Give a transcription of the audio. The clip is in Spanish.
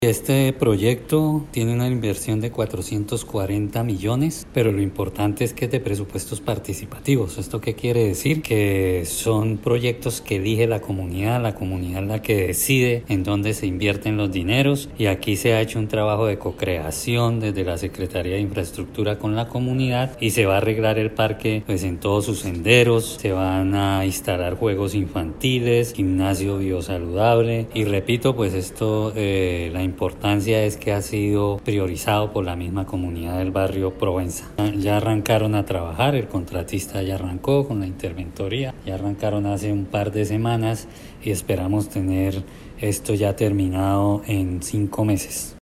Este proyecto tiene una inversión de 440 millones, pero lo importante es que es de presupuestos participativos. ¿Esto qué quiere decir? Que son proyectos que elige la comunidad es la que decide en dónde se invierten los dineros, y aquí se ha hecho un trabajo de co-creación desde la Secretaría de Infraestructura con la comunidad, y se va a arreglar el parque pues en todos sus senderos, se van a instalar juegos infantiles, gimnasio biosaludable, y repito, pues esto la importancia es que ha sido priorizado por la misma comunidad del barrio Provenza. Ya arrancaron a trabajar, el contratista ya arrancó con la interventoría, ya arrancaron hace un par de semanas y esperamos tener esto ya terminado en 5 meses.